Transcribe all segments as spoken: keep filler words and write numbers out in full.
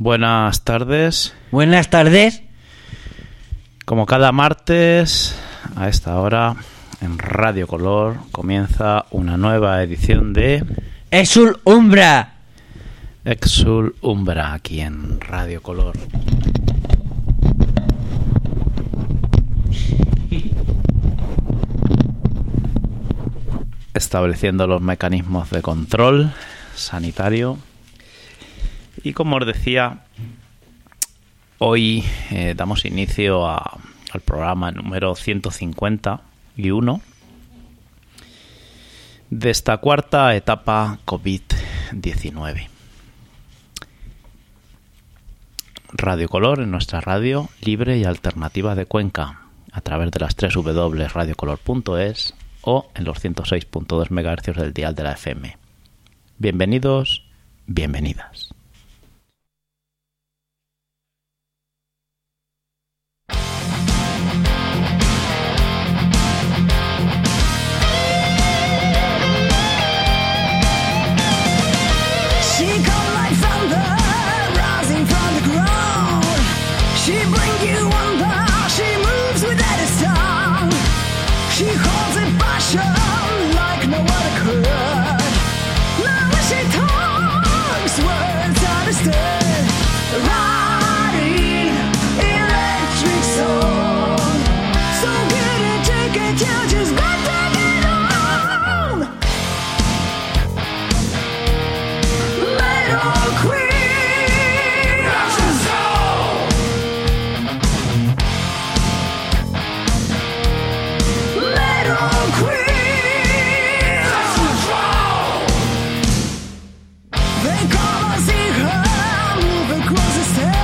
Buenas tardes. Buenas tardes. Como cada martes, a esta hora, en Radio Color, comienza una nueva edición de Exul Umbra. Exul Umbra, aquí en Radio Color. Estableciendo los mecanismos de control sanitario. Y como os decía, hoy eh, damos inicio a, al programa número ciento cincuenta y uno de esta cuarta etapa COVID diecinueve. Radio Color en nuestra radio libre y alternativa de Cuenca, a través de las tres w punto radiocolor punto es o en los ciento seis punto dos megahercios del dial de la F M. Bienvenidos, bienvenidas. They call us eager, moving across the stage.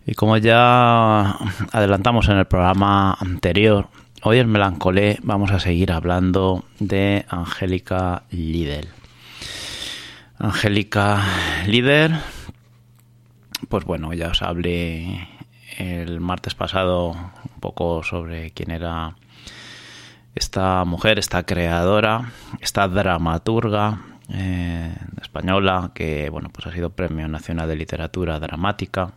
Y como ya adelantamos en el programa anterior, hoy en Melancolé vamos a seguir hablando de Angélica Liddell. Angélica Liddell, pues bueno, ya os hablé el martes pasado un poco sobre quién era esta mujer, esta creadora, esta dramaturga eh, española que bueno, pues ha sido Premio Nacional de Literatura Dramática.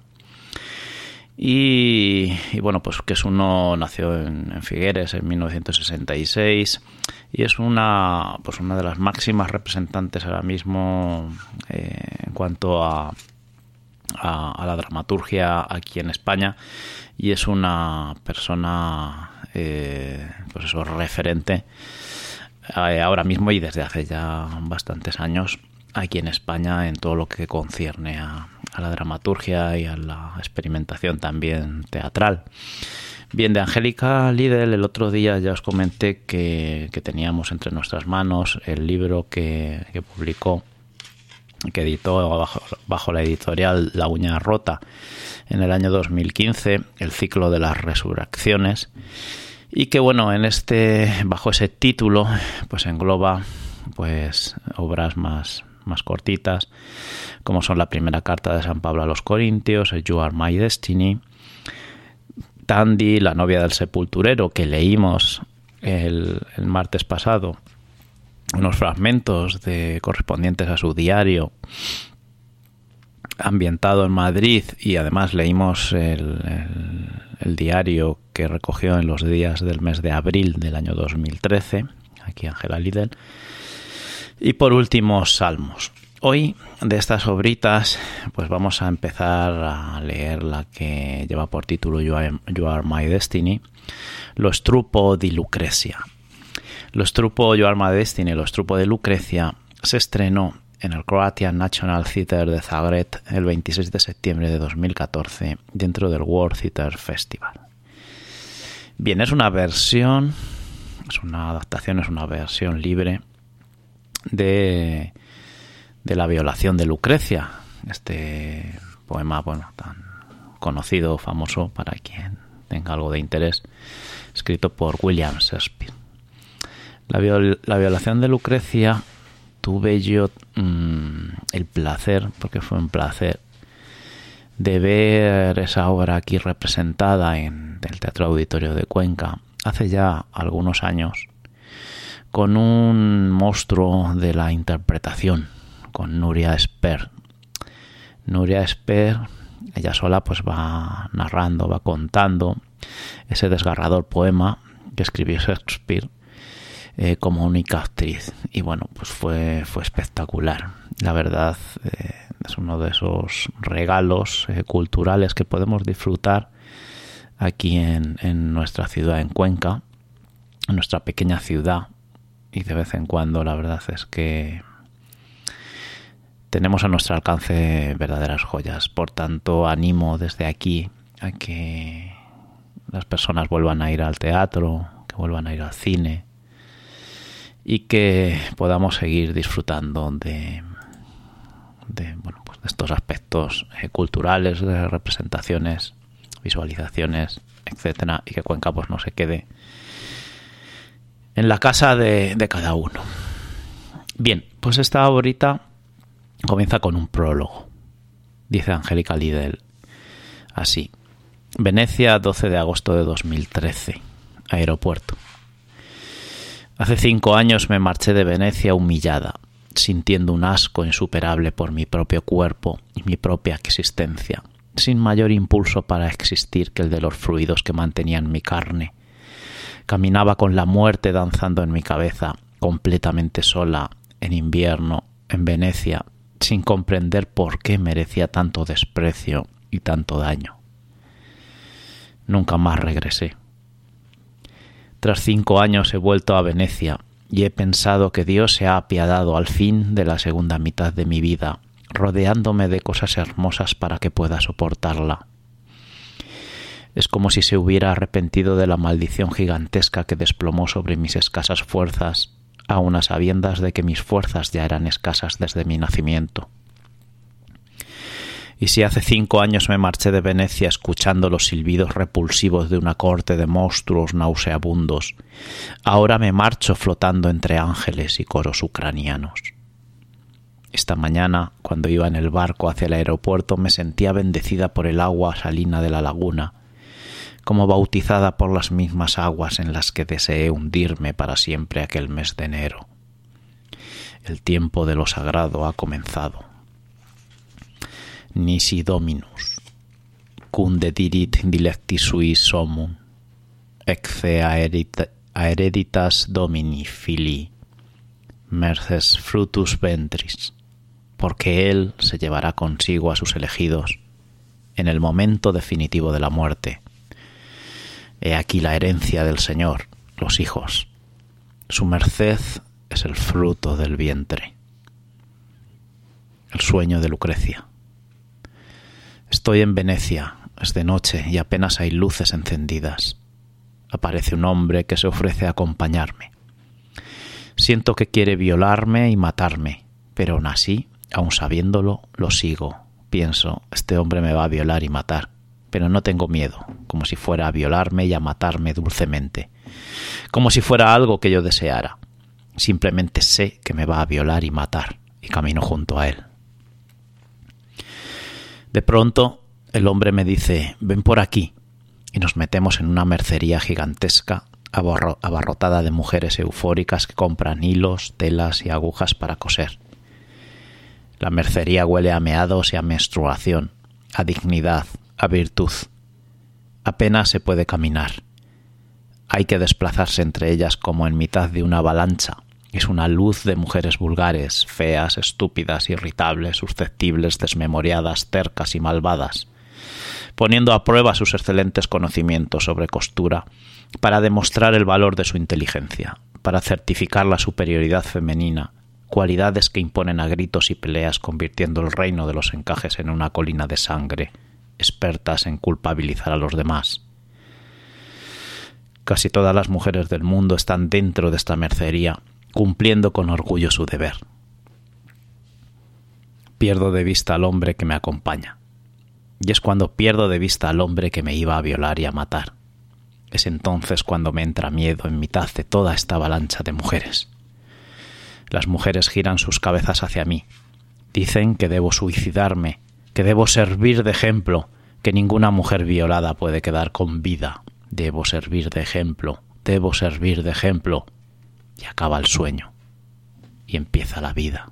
Y, y bueno, pues que es uno, nació en, en Figueres en mil novecientos sesenta y seis y es una, pues una de las máximas representantes ahora mismo eh, en cuanto a, a, a la dramaturgia aquí en España, y es una persona eh, pues eso, referente eh, ahora mismo y desde hace ya bastantes años aquí en España en todo lo que concierne a, a la dramaturgia y a la experimentación también teatral. Bien, de Angélica Liddell el otro día ya os comenté que, que teníamos entre nuestras manos el libro que, que publicó, que editó bajo, bajo la editorial La Uña Rota en el año dos mil quince, El ciclo de las resurrecciones, y que bueno, en este, bajo ese título, pues engloba pues obras más más cortitas, como son la primera carta de San Pablo a los Corintios, el You Are My Destiny, Tandy, la novia del sepulturero, que leímos el, el martes pasado, unos fragmentos de correspondientes a su diario ambientado en Madrid, y además leímos el, el, el diario que recogió en los días del mes de abril del año dos mil trece, aquí Angélica Liddell. Y por último, Salmos. Hoy, de estas obritas, pues vamos a empezar a leer la que lleva por título You Are, You Are My Destiny, Lo Strupo di Lucrecia. Lo Strupo You Are My Destiny, Lo Strupo de Lucrecia, se estrenó en el Croatian National Theatre de Zagreb el veintiséis de septiembre de dos mil catorce dentro del World Theatre Festival. Bien, es una versión, es una adaptación, es una versión libre de, de la violación de Lucrecia, este poema bueno tan conocido, famoso para quien tenga algo de interés, escrito por William Shakespeare. La, viol, la violación de Lucrecia tuve yo mmm, el placer, porque fue un placer, de ver esa obra aquí representada en el Teatro Auditorio de Cuenca hace ya algunos años, con un monstruo de la interpretación, con Núria Espert. Núria Espert, ella sola pues va narrando, va contando ese desgarrador poema que escribió Shakespeare eh, como única actriz. Y bueno, pues fue, fue espectacular. La verdad, eh, es uno de esos regalos eh, culturales que podemos disfrutar aquí en, en nuestra ciudad, en Cuenca, en nuestra pequeña ciudad. Y de vez en cuando la verdad es que tenemos a nuestro alcance verdaderas joyas. Por tanto, animo desde aquí a que las personas vuelvan a ir al teatro, que vuelvan a ir al cine y que podamos seguir disfrutando de, de, bueno, pues de estos aspectos eh, culturales, de representaciones, visualizaciones, etcétera, y que Cuenca pues no se quede en la casa de, de cada uno. Bien, pues esta obrita comienza con un prólogo. Dice Angélica Liddell así: Venecia, doce de agosto de dos mil trece. Aeropuerto. Hace cinco años me marché de Venecia humillada, sintiendo un asco insuperable por mi propio cuerpo y mi propia existencia, sin mayor impulso para existir que el de los fluidos que mantenían mi carne. Caminaba con la muerte danzando en mi cabeza, completamente sola, en invierno, en Venecia, sin comprender por qué merecía tanto desprecio y tanto daño. Nunca más regresé. Tras cinco años he vuelto a Venecia y he pensado que Dios se ha apiadado al fin de la segunda mitad de mi vida, rodeándome de cosas hermosas para que pueda soportarla. Es como si se hubiera arrepentido de la maldición gigantesca que desplomó sobre mis escasas fuerzas, aun a sabiendas de que mis fuerzas ya eran escasas desde mi nacimiento. Y si hace cinco años me marché de Venecia escuchando los silbidos repulsivos de una corte de monstruos nauseabundos, ahora me marcho flotando entre ángeles y coros ucranianos. Esta mañana, cuando iba en el barco hacia el aeropuerto, me sentía bendecida por el agua salina de la laguna, como bautizada por las mismas aguas en las que deseé hundirme para siempre aquel mes de enero. El tiempo de lo sagrado ha comenzado. Nisi Dominus, cunde dirit dilecti suis somum, ecce aereditas Domini filii, merces frutus ventris, porque Él se llevará consigo a sus elegidos en el momento definitivo de la muerte. He aquí la herencia del Señor, los hijos. Su merced es el fruto del vientre. El sueño de Lucrecia. Estoy en Venecia, es de noche y apenas hay luces encendidas. Aparece un hombre que se ofrece a acompañarme. Siento que quiere violarme y matarme, pero aún así, aun sabiéndolo, lo sigo. Pienso, este hombre me va a violar y matar, pero no tengo miedo, como si fuera a violarme y a matarme dulcemente, como si fuera algo que yo deseara. Simplemente sé que me va a violar y matar, y camino junto a él. De pronto, el hombre me dice, ven por aquí, y nos metemos en una mercería gigantesca, abarrotada de mujeres eufóricas que compran hilos, telas y agujas para coser. La mercería huele a meados y a menstruación, a dignidad, a virtud. Apenas se puede caminar. Hay que desplazarse entre ellas como en mitad de una avalancha. Es una luz de mujeres vulgares, feas, estúpidas, irritables, susceptibles, desmemoriadas, tercas y malvadas, poniendo a prueba sus excelentes conocimientos sobre costura para demostrar el valor de su inteligencia, para certificar la superioridad femenina, cualidades que imponen a gritos y peleas convirtiendo el reino de los encajes en una colina de sangre, expertas en culpabilizar a los demás. Casi todas las mujeres del mundo están dentro de esta mercería, cumpliendo con orgullo su deber. Pierdo de vista al hombre que me acompaña. Y es cuando pierdo de vista al hombre que me iba a violar y a matar. Es entonces cuando me entra miedo en mitad de toda esta avalancha de mujeres. Las mujeres giran sus cabezas hacia mí. Dicen que debo suicidarme, que debo servir de ejemplo, que ninguna mujer violada puede quedar con vida. Debo servir de ejemplo, debo servir de ejemplo. Y acaba el sueño. Y empieza la vida.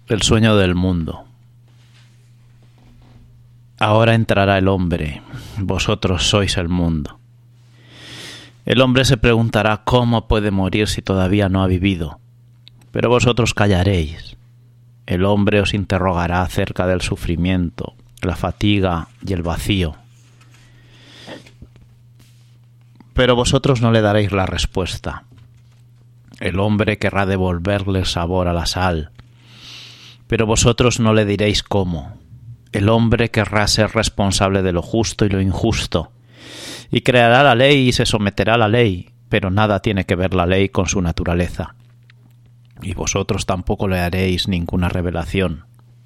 El sueño del mundo. Ahora entrará el hombre, vosotros sois el mundo. El hombre se preguntará cómo puede morir si todavía no ha vivido, pero vosotros callaréis. El hombre os interrogará acerca del sufrimiento, la fatiga y el vacío, pero vosotros no le daréis la respuesta. El hombre querrá devolverle el sabor a la sal, pero vosotros no le diréis cómo. El hombre querrá ser responsable de lo justo y lo injusto, y creará la ley y se someterá a la ley, pero nada tiene que ver la ley con su naturaleza. Y vosotros tampoco le haréis ninguna revelación.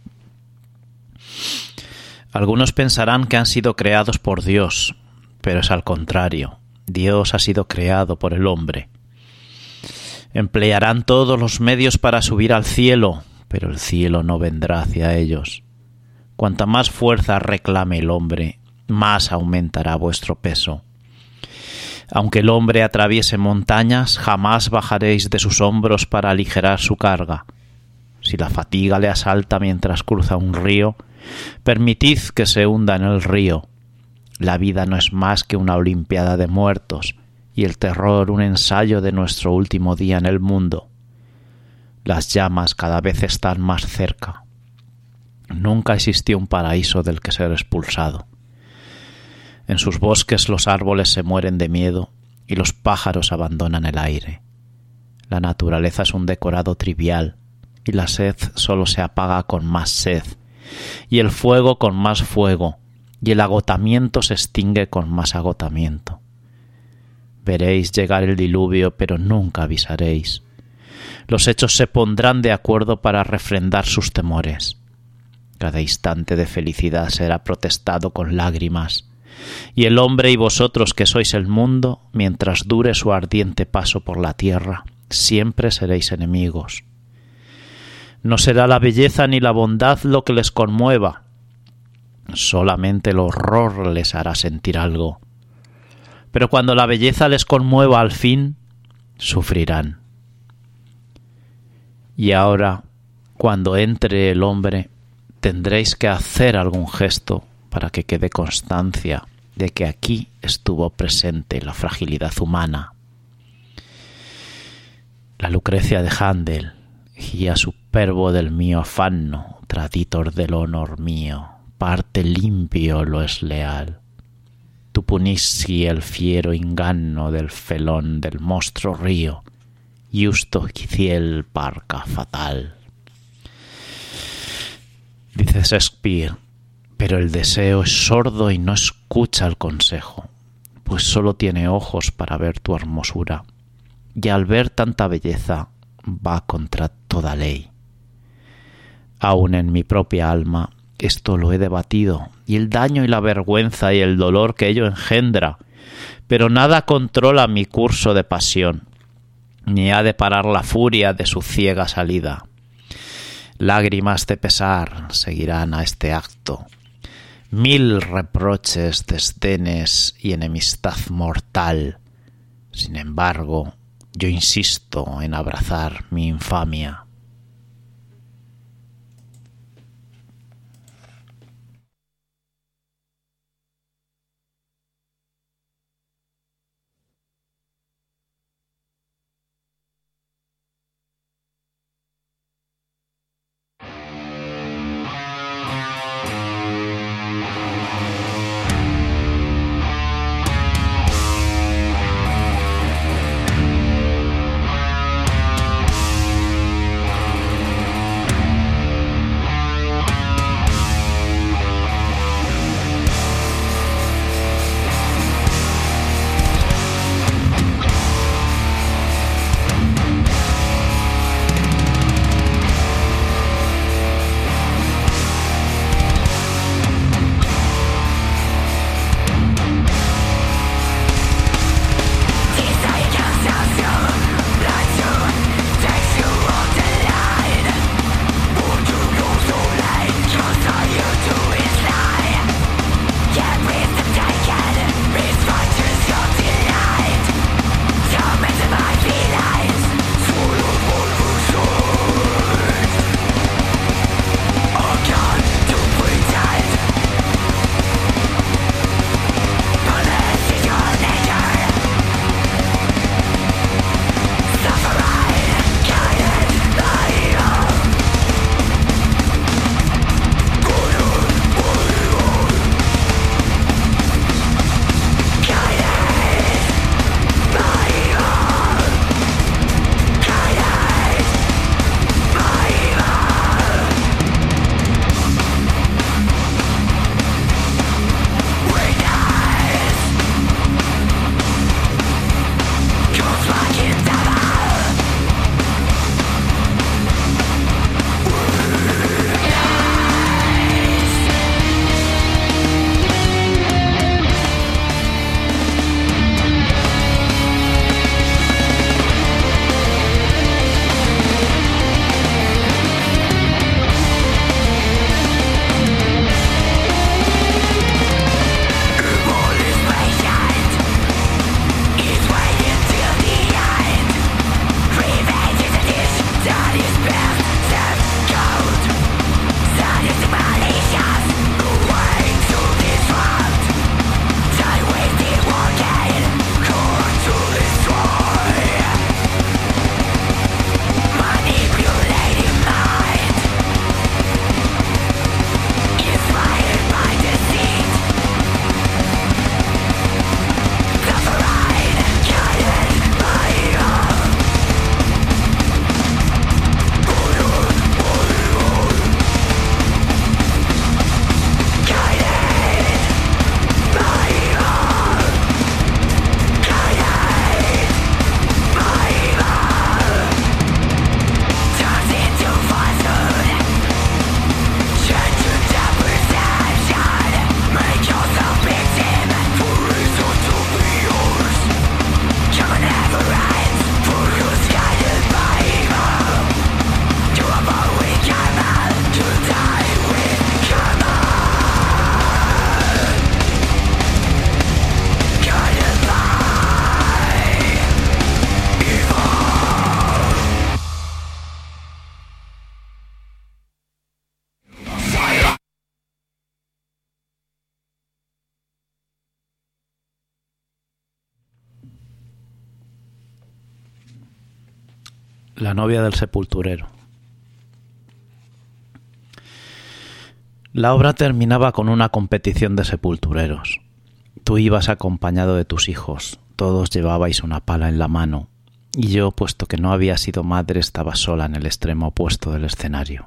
Algunos pensarán que han sido creados por Dios, pero es al contrario. Dios ha sido creado por el hombre. Emplearán todos los medios para subir al cielo, pero el cielo no vendrá hacia ellos. Cuanta más fuerza reclame el hombre, más aumentará vuestro peso. Aunque el hombre atraviese montañas, jamás bajaréis de sus hombros para aligerar su carga. Si la fatiga le asalta mientras cruza un río, permitid que se hunda en el río. La vida no es más que una olimpiada de muertos, y el terror un ensayo de nuestro último día en el mundo. Las llamas cada vez están más cerca. Nunca existió un paraíso del que ser expulsado. En sus bosques los árboles se mueren de miedo y los pájaros abandonan el aire. La naturaleza es un decorado trivial y la sed solo se apaga con más sed, y el fuego con más fuego, y el agotamiento se extingue con más agotamiento. Veréis llegar el diluvio, pero nunca avisaréis. Los hechos se pondrán de acuerdo para refrendar sus temores. Cada instante de felicidad será protestado con lágrimas, y el hombre y vosotros que sois el mundo, mientras dure su ardiente paso por la tierra, siempre seréis enemigos. No será la belleza ni la bondad lo que les conmueva, solamente el horror les hará sentir algo. Pero cuando la belleza les conmueva al fin, sufrirán. Y ahora, cuando entre el hombre, tendréis que hacer algún gesto para que quede constancia de que aquí estuvo presente la fragilidad humana. La Lucrecia de Händel, guía superbo del mio affanno, traditor del honor mio, parte limpio lo es leal. Tu punissi el fiero inganno del felón del mostro río, justo ciel parca fatal. Dice Shakespeare, pero el deseo es sordo y no escucha el consejo, pues solo tiene ojos para ver tu hermosura, y al ver tanta belleza va contra toda ley. Aun en mi propia alma esto lo he debatido, y el daño y la vergüenza y el dolor que ello engendra, pero nada controla mi curso de pasión, ni ha de parar la furia de su ciega salida. Lágrimas de pesar seguirán a este acto, mil reproches, desdenes y enemistad mortal. Sin embargo, yo insisto en abrazar mi infamia. La novia del sepulturero. La obra terminaba con una competición de sepultureros. Tú ibas acompañado de tus hijos, todos llevabais una pala en la mano, y yo, puesto que no había sido madre, estaba sola en el extremo opuesto del escenario.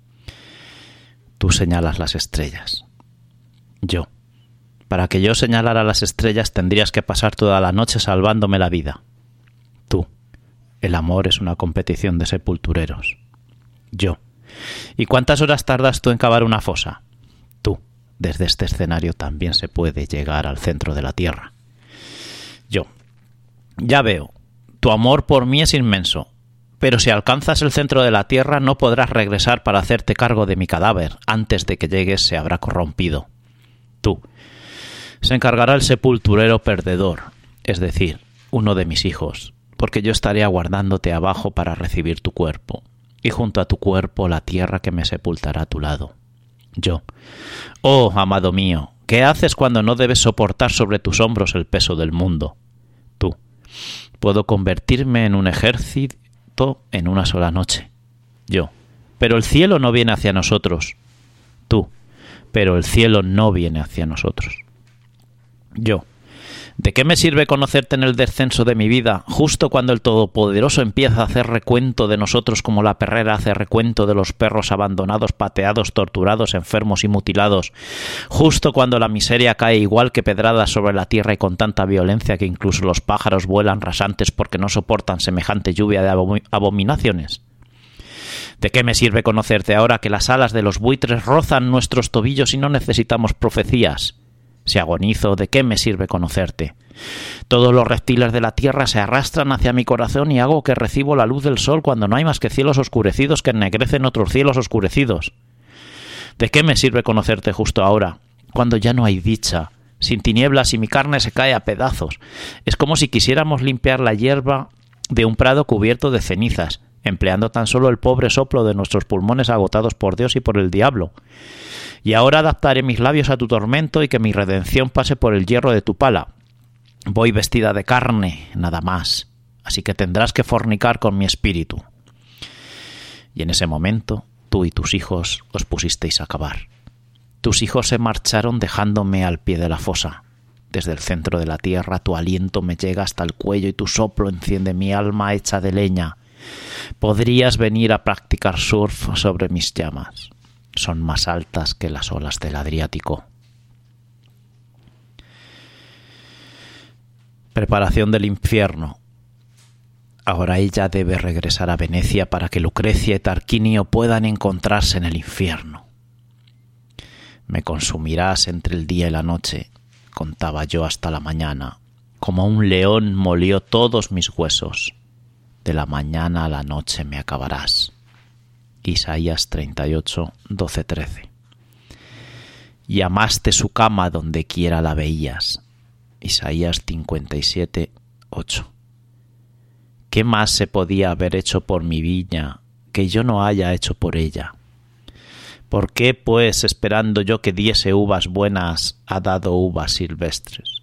Tú señalas las estrellas. Yo. Para que yo señalara las estrellas tendrías que pasar toda la noche salvándome la vida. Tú. El amor es una competición de sepultureros. Yo. ¿Y cuántas horas tardas tú en cavar una fosa? Tú. Desde este escenario también se puede llegar al centro de la tierra. Yo. Ya veo. Tu amor por mí es inmenso. Pero si alcanzas el centro de la tierra no podrás regresar para hacerte cargo de mi cadáver. Antes de que llegues se habrá corrompido. Tú. Se encargará el sepulturero perdedor, es decir, uno de mis hijos, porque yo estaré aguardándote abajo para recibir tu cuerpo, y junto a tu cuerpo la tierra que me sepultará a tu lado. Yo. Oh, amado mío, ¿qué haces cuando no debes soportar sobre tus hombros el peso del mundo? Tú. Puedo convertirme en un ejército en una sola noche. Yo. Pero el cielo no viene hacia nosotros. Tú. Pero el cielo no viene hacia nosotros. Yo. ¿De qué me sirve conocerte en el descenso de mi vida, justo cuando el Todopoderoso empieza a hacer recuento de nosotros como la perrera hace recuento de los perros abandonados, pateados, torturados, enfermos y mutilados, justo cuando la miseria cae igual que pedradas sobre la tierra y con tanta violencia que incluso los pájaros vuelan rasantes porque no soportan semejante lluvia de abom- abominaciones? ¿De qué me sirve conocerte ahora que las alas de los buitres rozan nuestros tobillos y no necesitamos profecías? Si agonizo, ¿de qué me sirve conocerte? Todos los reptiles de la tierra se arrastran hacia mi corazón y hago que recibo la luz del sol cuando no hay más que cielos oscurecidos que ennegrecen otros cielos oscurecidos. ¿De qué me sirve conocerte justo ahora, cuando ya no hay dicha, sin tinieblas y mi carne se cae a pedazos? Es como si quisiéramos limpiar la hierba de un prado cubierto de cenizas, empleando tan solo el pobre soplo de nuestros pulmones agotados por Dios y por el diablo. Y ahora adaptaré mis labios a tu tormento y que mi redención pase por el hierro de tu pala. Voy vestida de carne, nada más, así que tendrás que fornicar con mi espíritu. Y en ese momento, tú y tus hijos os pusisteis a cavar. Tus hijos se marcharon dejándome al pie de la fosa. Desde el centro de la tierra tu aliento me llega hasta el cuello y tu soplo enciende mi alma hecha de leña. Podrías venir a practicar surf sobre mis llamas. Son más altas que las olas del Adriático. Preparación del infierno. Ahora ella debe regresar a Venecia para que Lucrecia y Tarquinio puedan encontrarse en el infierno. Me consumirás entre el día y la noche, contaba yo hasta la mañana, como un león molió todos mis huesos. De la mañana a la noche me acabarás. Isaías treinta y ocho, doce, trece. Y amaste su cama donde quiera la veías. Isaías cincuenta y siete, ocho. ¿Qué más se podía haber hecho por mi viña que yo no haya hecho por ella? ¿Por qué, pues, esperando yo que diese uvas buenas, ha dado uvas silvestres?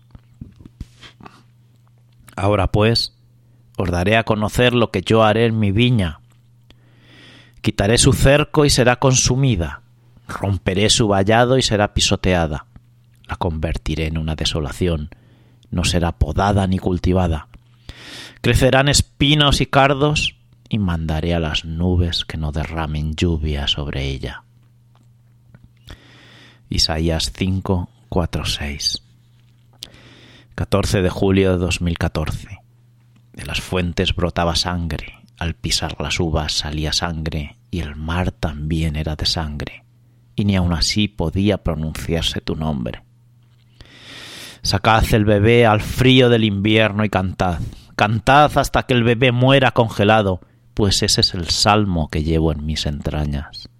Ahora, pues, os daré a conocer lo que yo haré en mi viña. Quitaré su cerco y será consumida. Romperé su vallado y será pisoteada. La convertiré en una desolación. No será podada ni cultivada. Crecerán espinos y cardos y mandaré a las nubes que no derramen lluvia sobre ella. Isaías cinco, cuatro, seis. catorce de julio de dos mil catorce. De las fuentes brotaba sangre. Al pisar las uvas salía sangre, y el mar también era de sangre, y ni aun así podía pronunciarse tu nombre. Sacad el bebé al frío del invierno y cantad, cantad hasta que el bebé muera congelado, pues ese es el salmo que llevo en mis entrañas.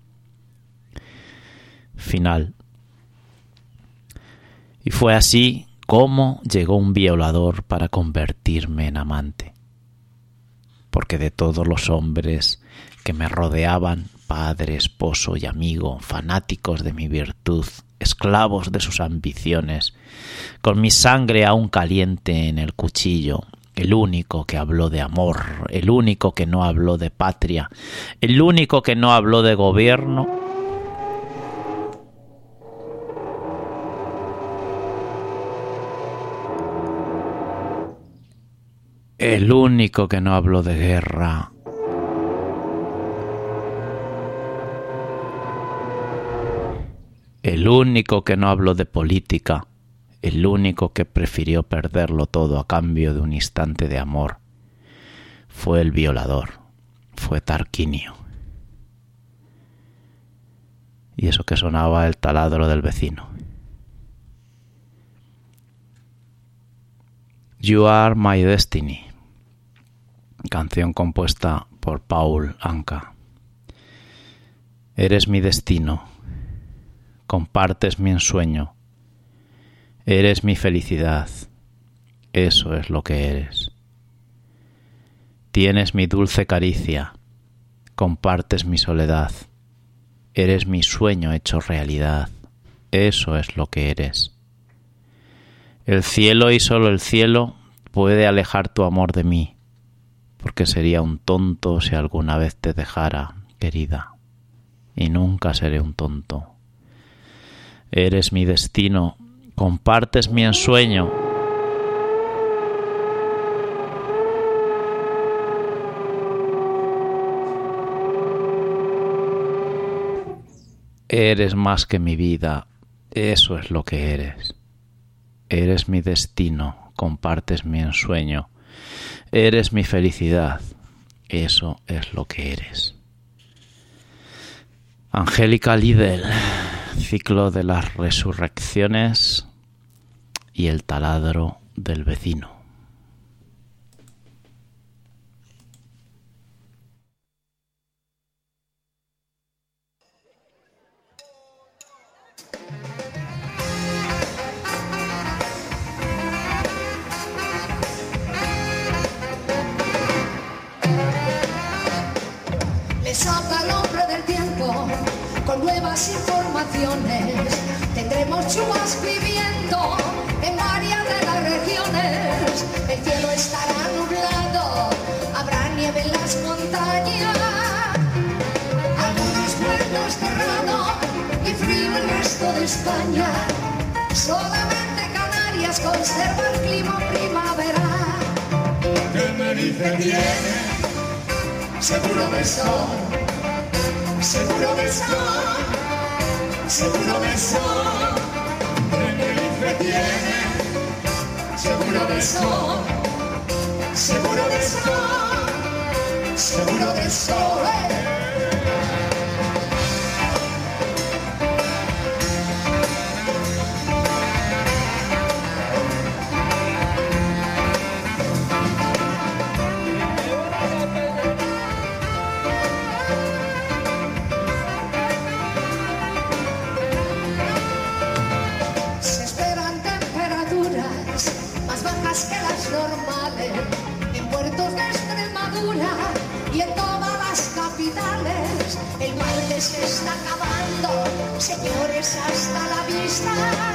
Final. Y fue así como llegó un violador para convertirme en amante. Porque de todos los hombres que me rodeaban, padre, esposo y amigo, fanáticos de mi virtud, esclavos de sus ambiciones, con mi sangre aún caliente en el cuchillo, el único que habló de amor, el único que no habló de patria, el único que no habló de gobierno, el único que no habló de guerra, el único que no habló de política, el único que prefirió perderlo todo a cambio de un instante de amor, fue el violador, fue Tarquinio. Y eso que sonaba el taladro del vecino. You Are My Destiny, canción compuesta por Paul Anka. Eres mi destino, compartes mi ensueño, eres mi felicidad, eso es lo que eres. Tienes mi dulce caricia, compartes mi soledad, eres mi sueño hecho realidad, eso es lo que eres. El cielo y solo el cielo puede alejar tu amor de mí, porque sería un tonto si alguna vez te dejara, querida, y nunca seré un tonto. Eres mi destino, compartes mi ensueño. Eres más que mi vida, eso es lo que eres. Eres mi destino, compartes mi ensueño. Eres mi felicidad, eso es lo que eres. Angélica Lidl, ciclo de las resurrecciones y el taladro del vecino. Saca el hombre del tiempo con nuevas informaciones. Tendremos chubas viviendo en varias de las regiones. El cielo estará nublado, habrá nieve en las montañas. Algunos puertos cerrados y frío el resto de España. Solamente Canarias conserva el clima primaveral. Tenerife tiene seguro de sol, seguro de sol, seguro de sol. Tenerife tiene seguro de sol, seguro de sol, seguro de sol. Que las normales en puertos de Extremadura y en todas las capitales. El martes se está acabando, señores, hasta la vista.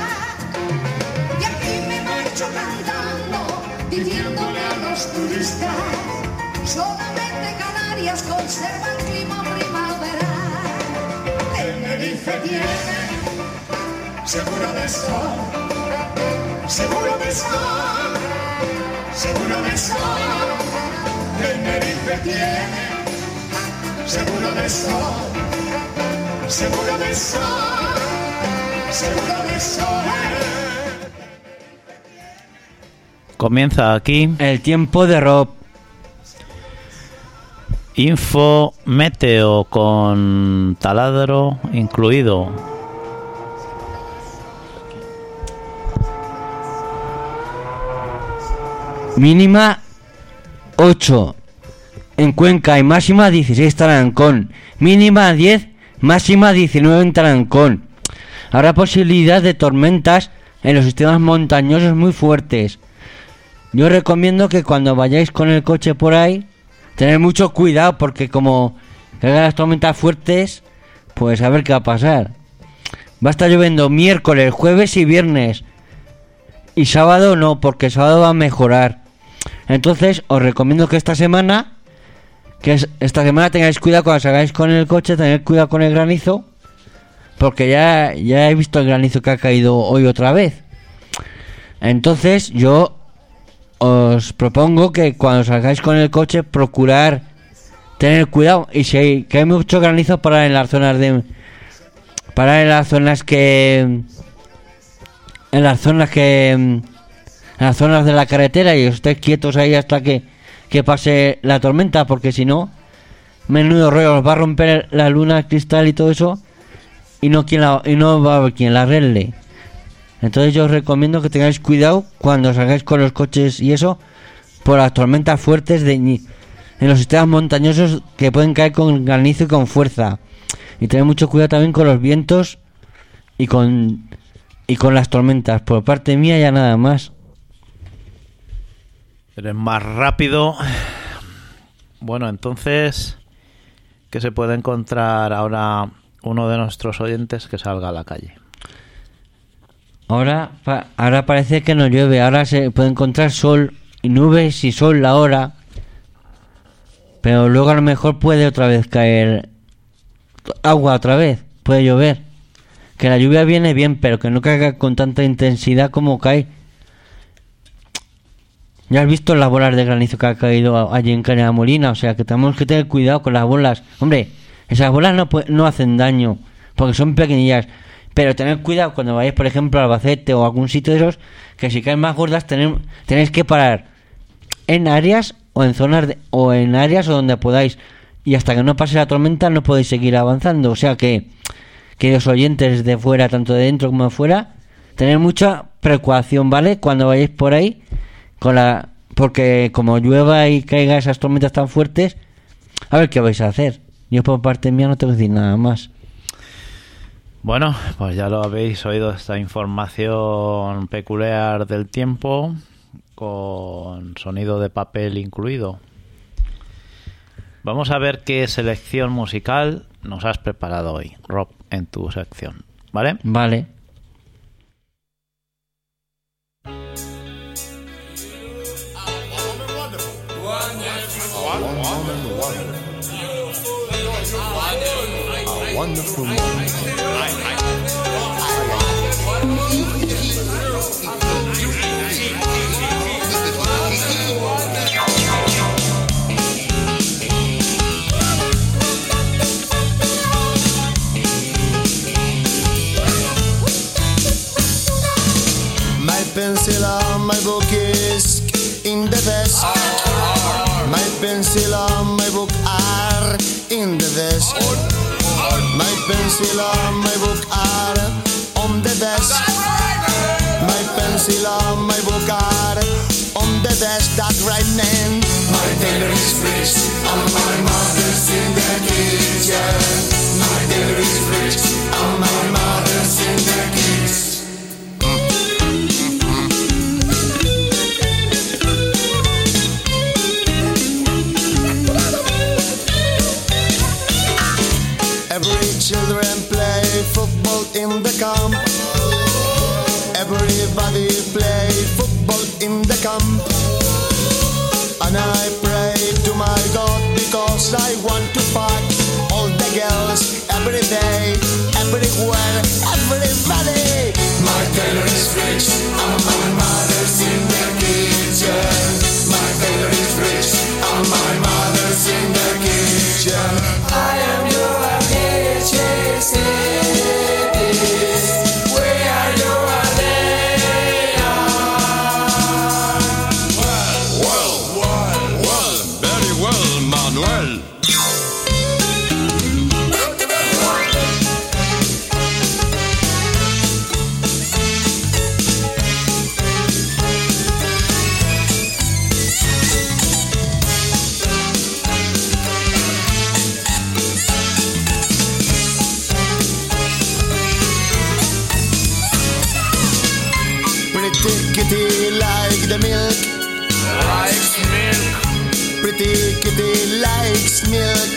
Y aquí me marcho cantando, diciéndole a los turistas: solamente Canarias conserva el clima primaveral. Tenerife tiene seguro de sol, seguro de sol, seguro de sol. Tenerife tiene seguro de sol, seguro de sol, seguro de sol. Comienza aquí el tiempo de Rob. Info meteo con taladro incluido. Mínima ocho en Cuenca y máxima dieciséis Tarancón. Mínima diez, máxima diecinueve en Tarancón. Habrá posibilidad de tormentas en los sistemas montañosos muy fuertes. Yo recomiendo que cuando vayáis con el coche por ahí, tened mucho cuidado, porque como caigan las tormentas fuertes, pues a ver qué va a pasar. Va a estar lloviendo miércoles, jueves y viernes. Y sábado no, porque sábado va a mejorar. Entonces os recomiendo que esta semana, que es, esta semana tengáis cuidado cuando salgáis con el coche, tened cuidado con el granizo, porque ya, ya he visto el granizo que ha caído hoy otra vez. Entonces yo os propongo que cuando salgáis con el coche procurar tener cuidado, y si hay, que hay mucho granizo, parar en las zonas de parar en las zonas que en las zonas que en las zonas de la carretera, y estéis quietos ahí hasta que, que pase la tormenta, porque si no, menudo rollo, os va a romper la luna, el cristal y todo eso, y no quien la, y no va a haber quien la arregle. Entonces yo os recomiendo que tengáis cuidado cuando salgáis con los coches y eso, por las tormentas fuertes de en los sistemas montañosos que pueden caer con granizo y con fuerza. Y tener mucho cuidado también con los vientos y con y con las tormentas. Por parte mía ya nada más. Eres más rápido. Bueno, entonces, ¿qué se puede encontrar ahora uno de nuestros oyentes que salga a la calle? Ahora, pa, ahora parece que no llueve. Ahora se puede encontrar sol y nubes y sol ahora. Pero luego a lo mejor puede otra vez caer agua otra vez. Puede llover. Que la lluvia viene bien, pero que no caiga con tanta intensidad como cae. Ya has visto las bolas de granizo que ha caído allí en Cañada Molina. O sea que tenemos que tener cuidado con las bolas. Hombre, esas bolas no, no hacen daño, porque son pequeñillas. Pero tened cuidado cuando vayáis, por ejemplo, a Albacete o a algún sitio de esos, que si caen más gordas tenéis, tenéis que parar en áreas o en zonas de, o en áreas o donde podáis, y hasta que no pase la tormenta no podéis seguir avanzando. O sea que, que los oyentes de fuera, tanto de dentro como de fuera, tened mucha precaución, ¿vale? Cuando vayáis por ahí, con la porque como llueva y caiga esas tormentas tan fuertes, a ver qué vais a hacer. Yo por parte mía no tengo que decir nada más. Bueno, pues ya lo habéis oído, esta información peculiar del tiempo, con sonido de papel incluido. Vamos a ver qué selección musical nos has preparado hoy, Rob, en tu sección, ¿vale? Vale. Wonderful moment. My pencil on my book is in the desk. My pencil on my book are in the desk. My pencil on my book are on the desk. My pencil on my book are on the desk. That's right, man. My tailor is rich and my mother's in the kitchen. My tailor is rich and my mother's in the kitchen. Every children play football in the camp. Everybody play football in the camp. And I pray to my God because I want to fuck all the girls every day, everywhere, everybody. My tailor is rich and my mother's in the kitchen. My tailor is rich and my mother's in the kitchen. I am your kitty like the milk, likes milk. Pretty kitty likes milk.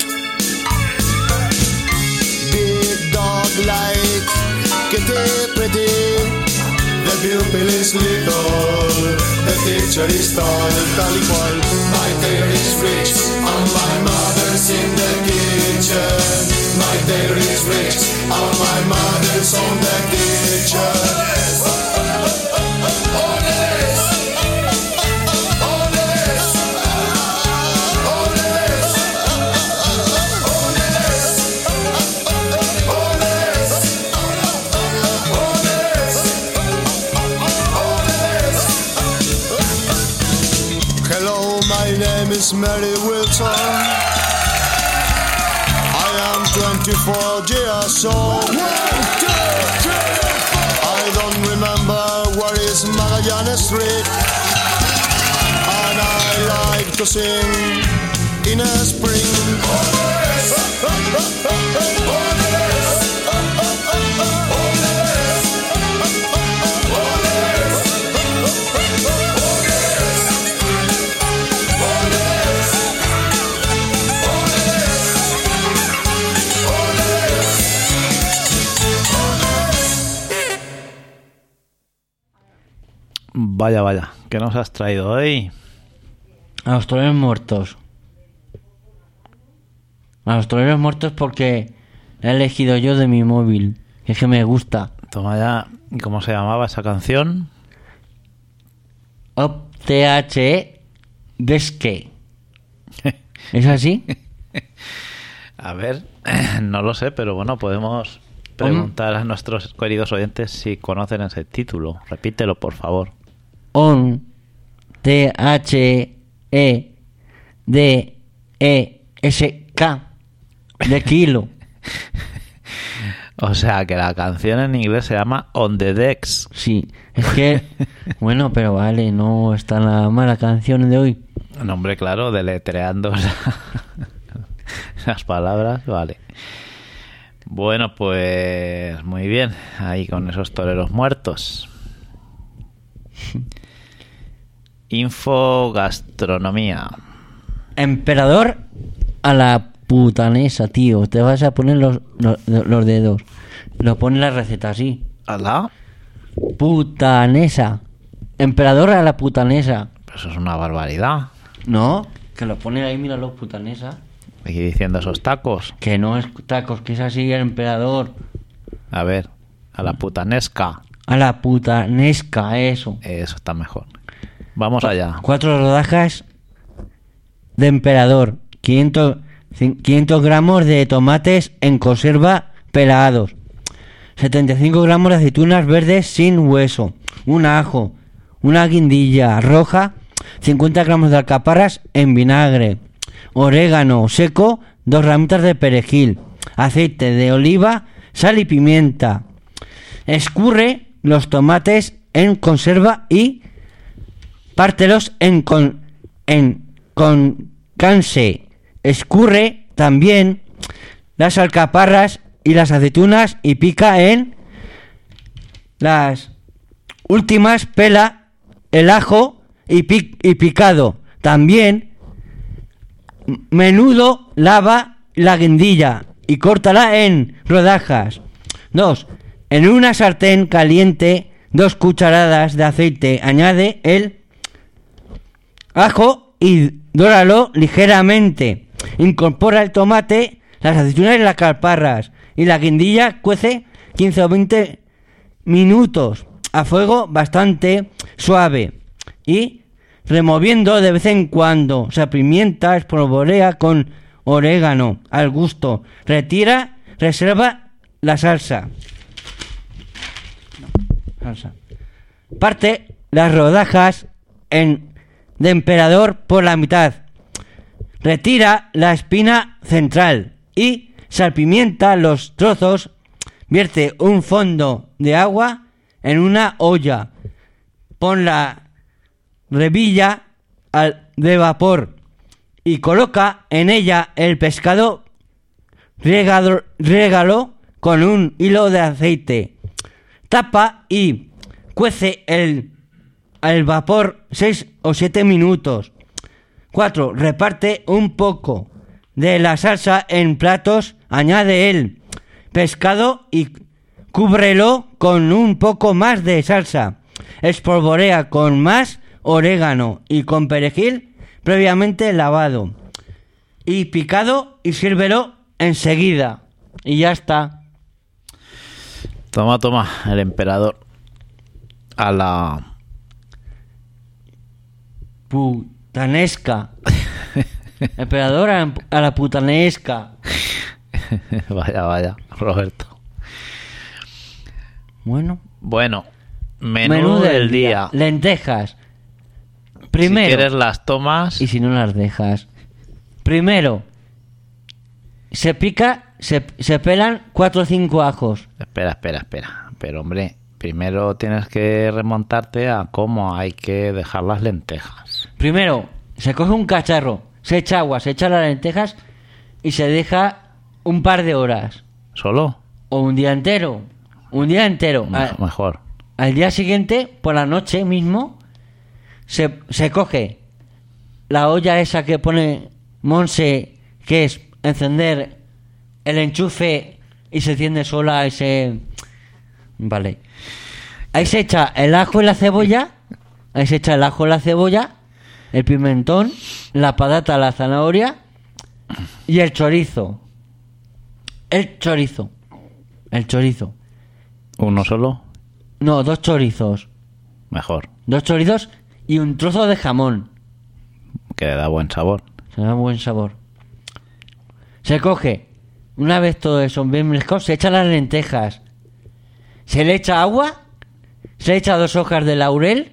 Big dog likes kitty pretty. The pupil is little, the teacher is tall, tal y cual. My tailor is rich, and my mother's in the kitchen. My tailor is rich, and my mother's on the kitchen. Mary Wilson. I am twenty-four years old. One, two, three, four. I don't remember where is Magallanes Street, and I like to sing in a spring. Vaya, vaya, ¿qué nos has traído hoy? A los toreros muertos. A los toreros muertos porque he elegido yo de mi móvil. Es que me gusta. Toma ya. ¿Y cómo se llamaba esa canción? O T H E Besque. ¿Es así? A ver, no lo sé, pero bueno, podemos preguntar a nuestros queridos oyentes si conocen ese título. Repítelo, por favor. On T H E D E S K de kilo. O sea, que la canción en inglés se llama On the Decks. Sí, es que... bueno, pero vale, no está nada mala canción de hoy. No, hombre, claro, deletreando las palabras, vale. Bueno, pues muy bien, ahí con esos toreros muertos. Infogastronomía. Emperador a la putanesa, tío. Te vas a poner los, los, los dedos. Lo pone la receta así. ¿Alá? Putanesa. Emperador a la putanesa. Pero eso es una barbaridad. No, que lo pone ahí, míralo, putanesa. Aquí diciendo esos tacos. Que no es tacos, que es así el emperador. A ver, a la putanesca. A la putanesca, eso. Eso está mejor. Vamos allá. Cuatro rodajas de emperador. quinientos, quinientos gramos de tomates en conserva pelados. setenta y cinco gramos de aceitunas verdes sin hueso. Un ajo. Una guindilla roja. cincuenta gramos de alcaparras en vinagre. Orégano seco. Dos ramitas de perejil. Aceite de oliva. Sal y pimienta. Escurre los tomates en conserva y pártelos en con en con canse. Escurre también las alcaparras y las aceitunas y pica en las últimas. Pela el ajo y, pic, y picado. También menudo lava la guindilla y córtala en rodajas. Dos. En una sartén caliente, dos cucharadas de aceite. Añade el ajo y dóralo ligeramente. Incorpora el tomate, las aceitunas y las alcaparras y la guindilla. Cuece quince o veinte minutos a fuego bastante suave y removiendo de vez en cuando. Se pimienta, espolvorea con orégano al gusto. Retira, reserva la salsa. salsa. Parte las rodajas en de emperador por la mitad. Retira la espina central y salpimienta los trozos. Vierte un fondo de agua en una olla. Pon la revilla al, de vapor y coloca en ella el pescado. Régalo, régalo con un hilo de aceite. Tapa y cuece el al vapor seis o siete minutos. cuatro. Reparte un poco de la salsa en platos. Añade el pescado y cúbrelo con un poco más de salsa. espolvorea con más orégano y con perejil previamente lavado y picado y sírvelo enseguida. Y ya está. Toma, toma, el emperador. A la... Putanesca. Emperador a, a la putanesca. Vaya, vaya, Roberto. Bueno. Bueno, menú, menú del, del día. día. Lentejas. Primero. Si quieres las tomas. Y si no las dejas. Primero. Se pica, se, se pelan cuatro o cinco ajos. Espera, espera, espera. Pero hombre, primero tienes que remontarte a cómo hay que dejar las lentejas. Primero, se coge un cacharro, se echa agua, se echa las lentejas y se deja un par de horas. ¿Solo? O un día entero. Un día entero. Me- al, mejor. Al día siguiente, por la noche mismo, se, se coge la olla esa que pone Monse, que es encender el enchufe y se enciende sola ese... Vale. Ahí se echa el ajo y la cebolla. Ahí se echa el ajo y la cebolla, el pimentón, la patata, la zanahoria y el chorizo. El chorizo. El chorizo. ¿Uno solo? No, dos chorizos. Mejor. Dos chorizos y un trozo de jamón. Que le da buen sabor. Se da buen sabor. Se coge, una vez todo eso bien mezclado, se echa las lentejas. Se le echa agua, se le echa dos hojas de laurel,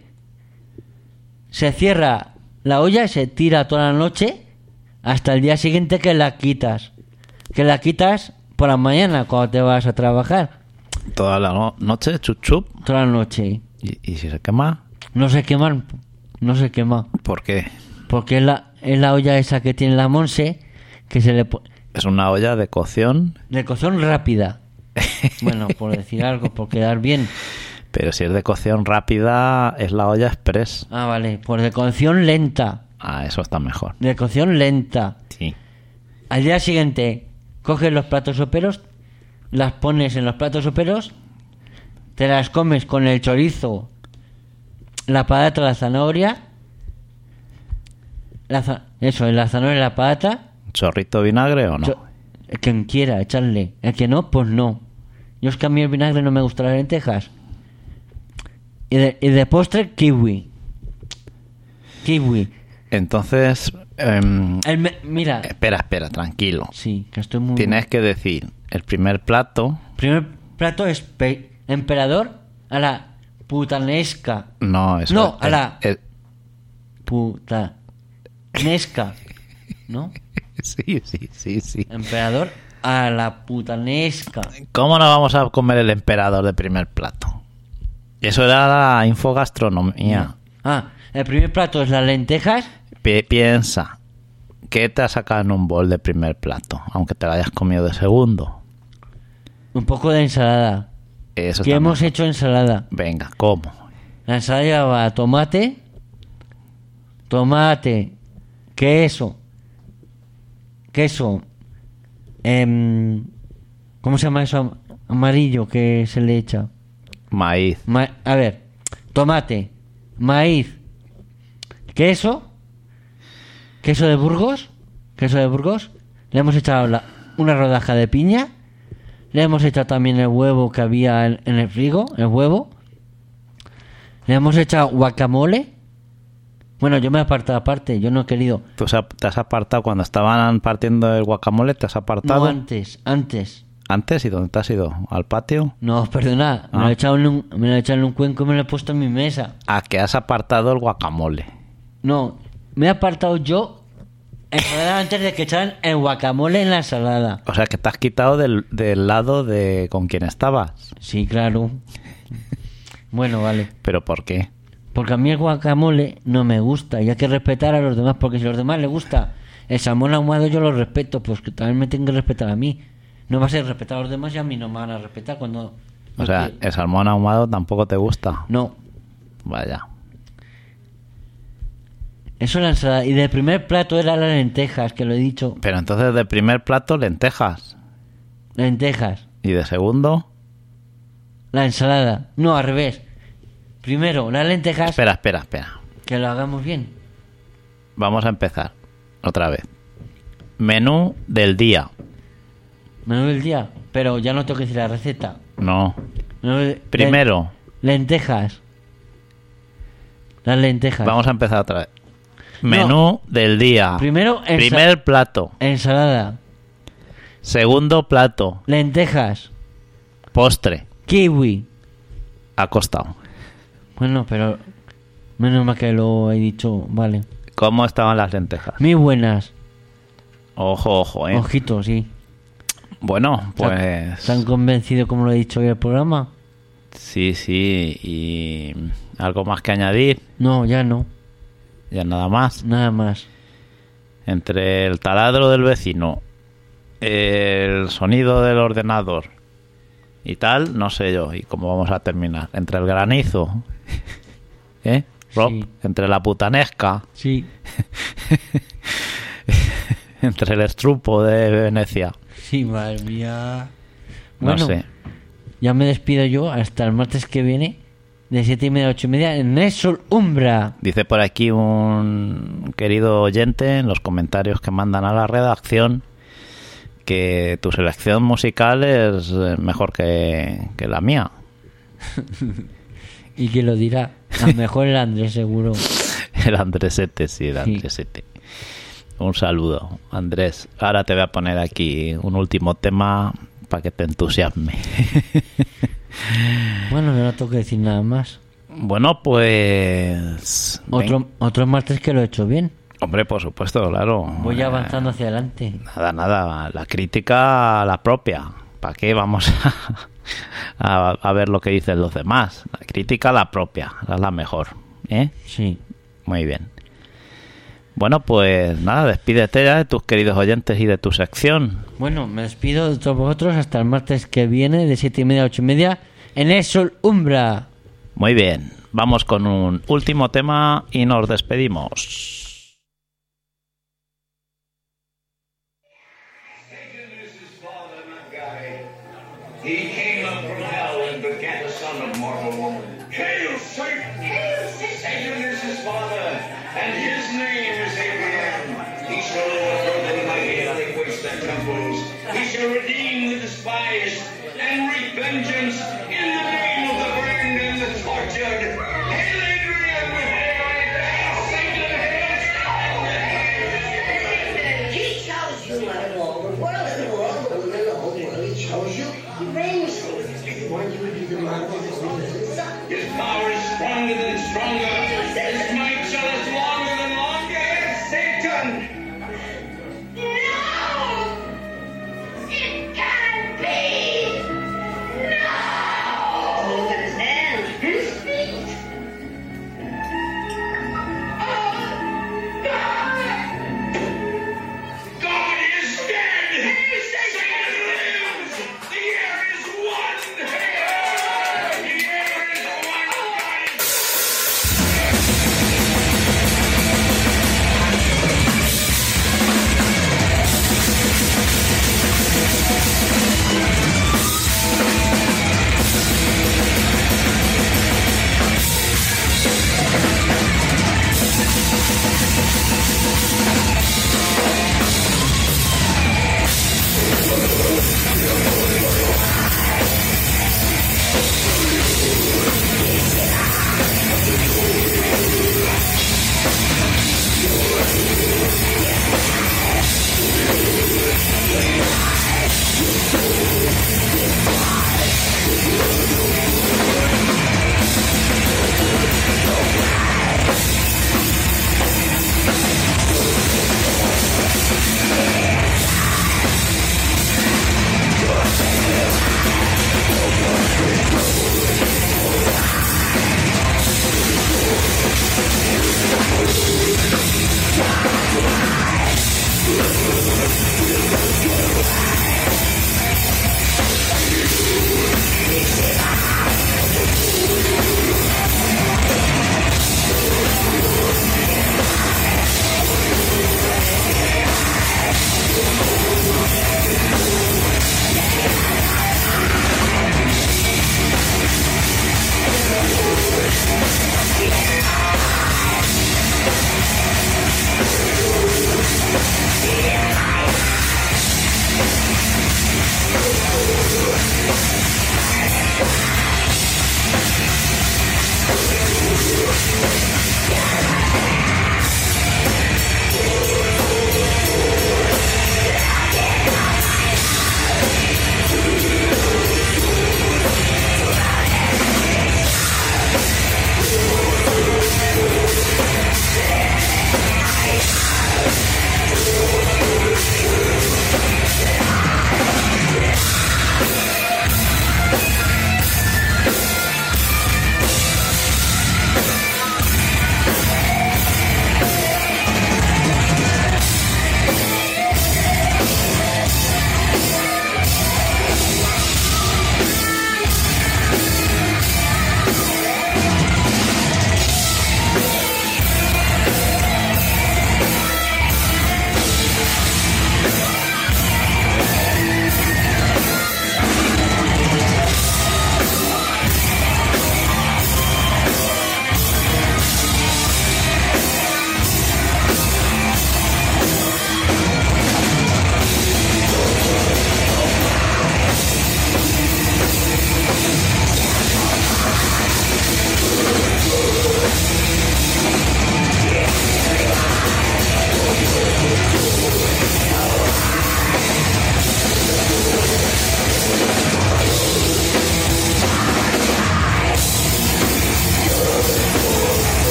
se cierra la olla y se tira toda la noche hasta el día siguiente que la quitas. Que la quitas por la mañana cuando te vas a trabajar. Toda la no- noche, chup chup. Toda la noche. ¿Y, y si se quema? No se queman, no se quema. ¿Por qué? Porque es la, es la olla esa que tiene la Monse, que se le pone... Es una olla de cocción. De cocción rápida. Bueno, por decir algo, por quedar bien. Pero si es de cocción rápida, es la olla express. Ah, vale, pues de cocción lenta. Ah, eso está mejor. De cocción lenta. Sí. Al día siguiente, coges los platos soperos, las pones en los platos soperos, te las comes con el chorizo, la patata, la zanahoria, la za- eso, la zanahoria y la patata. ¿Chorrito vinagre o no? Cho- el quien quiera echarle, el que no, pues no. Yo es que a mí el vinagre no me gusta las lentejas. Y de, y de postre, kiwi. Kiwi. Entonces, em, El me- mira, espera, espera, tranquilo. sí, que estoy muy... Tienes que decir el primer plato. Primer plato es pe- emperador a la putanesca. No, eso No, es- a la- es- Putanesca. ¿No? sí, sí, sí, sí. Emperador a la putanesca. ¿Cómo no vamos a comer el emperador de primer plato? Eso era la infogastronomía. Ah, el primer plato es las lentejas. Pi- piensa, ¿qué te has sacado en un bol de primer plato? Aunque te lo hayas comido de segundo. Un poco de ensalada. Eso Que está hemos mejor. hecho ensalada. Venga, ¿cómo? La ensalada llevaba tomate, tomate, queso, queso, em, ¿cómo se llama eso am- amarillo que se le echa? Maíz. Ma- a ver, tomate, maíz, queso, queso de Burgos, queso de Burgos, le hemos echado la- una rodaja de piña, le hemos echado también el huevo que había en, en el frigo, el huevo, le hemos echado guacamole. Bueno, yo me he apartado aparte, yo no he querido. ¿Tú se- te has apartado cuando estaban partiendo el guacamole? ¿Te has apartado? No, antes, antes. ¿Antes? ¿Y dónde te has ido? ¿Al patio? No, perdona, me Ah. lo he echado en un, me lo he echado en un cuenco y me lo he puesto en mi mesa. ¿A que has apartado el guacamole? No, me he apartado yo ensalada antes de que echaran el guacamole en la ensalada. O sea, que te has quitado del, del lado de con quien estabas. Sí, claro. Bueno, vale. ¿Pero por qué? Porque a mí el guacamole no me gusta y hay que respetar a los demás, porque si a los demás les gusta el salmón ahumado yo lo respeto, pues que también me tienen que respetar a mí. No va a ser respetar a los demás y a mí no me van a respetar cuando... O sea, porque- el salmón ahumado tampoco te gusta. No, Vaya. eso es la ensalada. Y del primer plato era las lentejas, que lo he dicho. Pero entonces de primer plato, lentejas. Lentejas. Y de segundo, La ensalada. No, al revés. Primero, las lentejas, Espera, espera, espera. que lo hagamos bien. Vamos a empezar otra vez. Menú del día. Menú del día, pero ya no tengo que decir la receta. No. Menú de- Primero, le- lentejas. Las lentejas. vamos a empezar otra vez. Menú del día. Primero, ensa- Primer plato. ensalada, Segundo plato. lentejas, Postre. kiwi. Acostado. Bueno, pero menos mal que lo he dicho, vale. ¿Cómo estaban las lentejas? Muy buenas. Ojo, ojo, eh. Ojitos, sí. Bueno, ¿Se pues... han convencido como lo he dicho hoy en el programa? Sí, sí. Y... ¿Algo más que añadir? No, ya no. Ya nada más. Nada más. Entre el taladro del vecino, el sonido del ordenador y tal, no sé yo. ¿Y cómo vamos a terminar? Entre el granizo, ¿eh, Rob? Sí. Entre la putanesca, Sí. entre el estrupo de Venecia. Sí, madre mía. No Bueno, sé. ya me despido yo hasta el martes que viene, de siete y media a ocho y media, en Nesol Umbra. Dice por aquí un querido oyente en los comentarios que mandan a la redacción que tu selección musical es eh, mejor que, que la mía. ¿Y quién lo dirá? A lo mejor el Andrés, seguro. El Andresete, sí, el Sí. Andresete. Un saludo, Andrés. Ahora te voy a poner aquí un último tema para que te entusiasme. Bueno, yo no tengo que decir nada más. Bueno, pues... Otro, ven. otro martes que lo he hecho bien. Hombre, por supuesto, claro. Voy Eh, avanzando hacia adelante. Nada, nada. La crítica, la propia. ¿Para qué vamos a, a, a ver lo que dicen los demás? La crítica, la propia. Esa es la mejor. ¿Eh? Sí. Muy bien. Bueno, pues nada, despídete ya de tus queridos oyentes y de tu sección. Bueno, me despido de todos vosotros hasta el martes que viene, de siete y media a ocho y media, en Nesol Umbra. Muy bien, vamos con un último tema y nos despedimos. He came up from hell and begat a son of mortal woman. Hail, Satan! Hail, Satan! Satan is his father, and his name is Abraham. He shall overthrow the mighty and lay waste their temples. He shall redeem the despised and wreak vengeance in the name of the burned and the tortured. Hail, Adrian! Hail, Satan! Hail, He tells you not in all the world, in the world, but within the whole world, he tells you, he reigns. He wants you to be the man of his son. his power is stronger than stronger. His might shall is longer than longer. Satan! No! It can't be! No! Look at his hand. His feet! Oh, God! God is dead! Satan lives! The air is one! The air is one! God is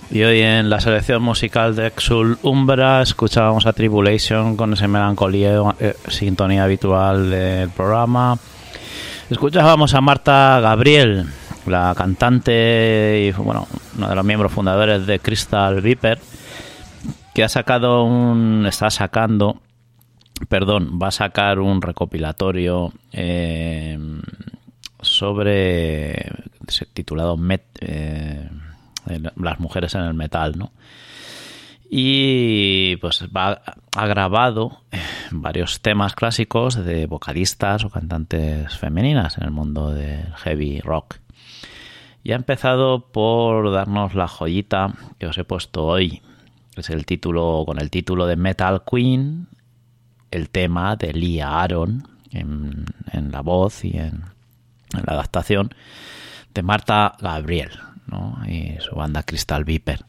Y hoy en la selección musical de Exul Umbra escuchábamos a Tribulation con ese melancolía, eh, sintonía habitual del programa. Escuchábamos a Marta Gabriel, la cantante y bueno, uno de los miembros fundadores de Crystal Viper, que ha sacado un, está sacando, perdón, va a sacar un recopilatorio eh, sobre, titulado Met, eh, las mujeres en el metal, ¿no? Y pues va, ha grabado varios temas clásicos de vocalistas o cantantes femeninas en el mundo del heavy rock. Y ha empezado por darnos la joyita que os he puesto hoy. Es el título, con el título de Metal Queen, el tema de Leah Aaron en, en la voz y en, en la adaptación de Marta Gabriel, ¿no? Y su banda Crystal Viper.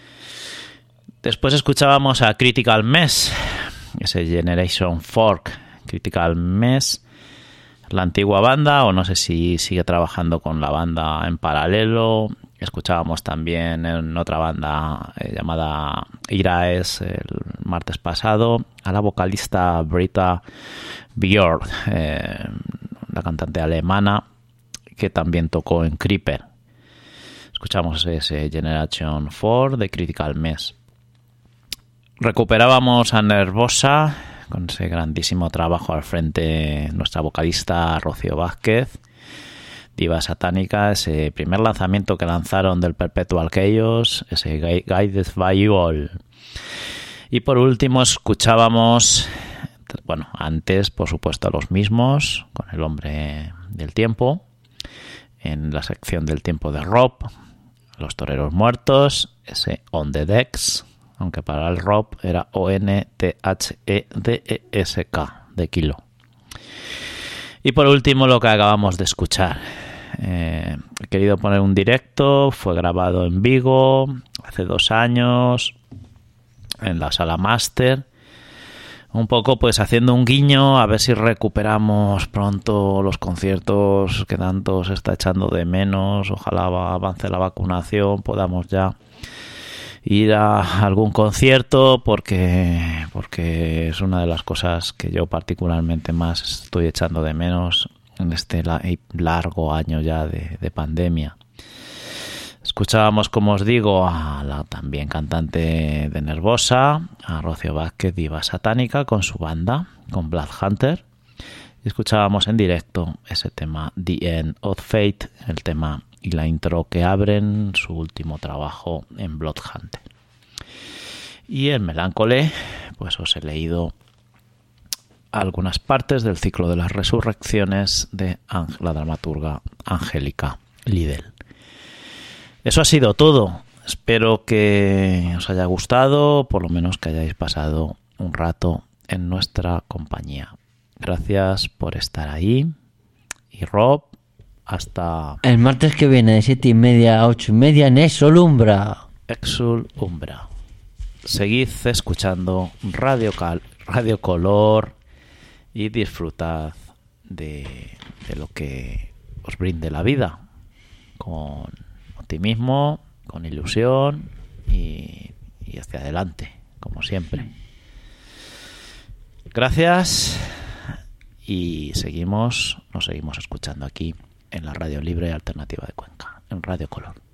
Después escuchábamos a Critical Mess, ese Generation Fork. Critical Mess, la antigua banda, o no sé si sigue trabajando con la banda en paralelo. Escuchábamos también en otra banda eh, llamada Iraes el martes pasado a la vocalista Britta Björk, eh, la cantante alemana que también tocó en Creeper. Escuchamos ese Generation cuatro de Critical Mess. Recuperábamos a Nervosa con ese grandísimo trabajo al frente nuestra vocalista Rocío Vázquez, Diva Satánica, ese primer lanzamiento que lanzaron del Perpetual Chaos, ese Guided by You All. Y por último escuchábamos, bueno, antes por supuesto a los mismos, con El Hombre del Tiempo, en la sección del tiempo de Rob, Los Toreros Muertos, ese On the Decks, aunque para el Rob era O N T H E D E S K, de kilo. Y por último lo que acabamos de escuchar. Eh, he querido poner un directo, fue grabado en Vigo hace dos años, en la Sala Master. Un poco pues haciendo un guiño a ver si recuperamos pronto los conciertos que tanto se está echando de menos. Ojalá avance la vacunación, podamos ya ir a algún concierto, porque porque es una de las cosas que yo particularmente más estoy echando de menos en este largo año ya de, de pandemia. Escuchábamos, como os digo, a la también cantante de Nervosa, a Rocío Vázquez, Diva Satánica, con su banda, con Blood Hunter. Y escuchábamos en directo ese tema The End of Fate, el tema y la intro que abren su último trabajo en Bloodhunter. Y en Melancolé, pues os he leído algunas partes del ciclo de las resurrecciones de la dramaturga Angélica Lidl. Eso ha sido todo. Espero que os haya gustado, por lo menos que hayáis pasado un rato en nuestra compañía. Gracias por estar ahí. Y Rob, hasta el martes que viene de siete y media a ocho y media en Exul Umbra. Exul Umbra. Seguid escuchando Radio, Cal, Radio Color y disfrutad de, de lo que os brinde la vida, con optimismo, con ilusión y, y hacia adelante, como siempre. Gracias y seguimos, nos seguimos escuchando aquí en la Radio Libre Alternativa de Cuenca, en Radio Color.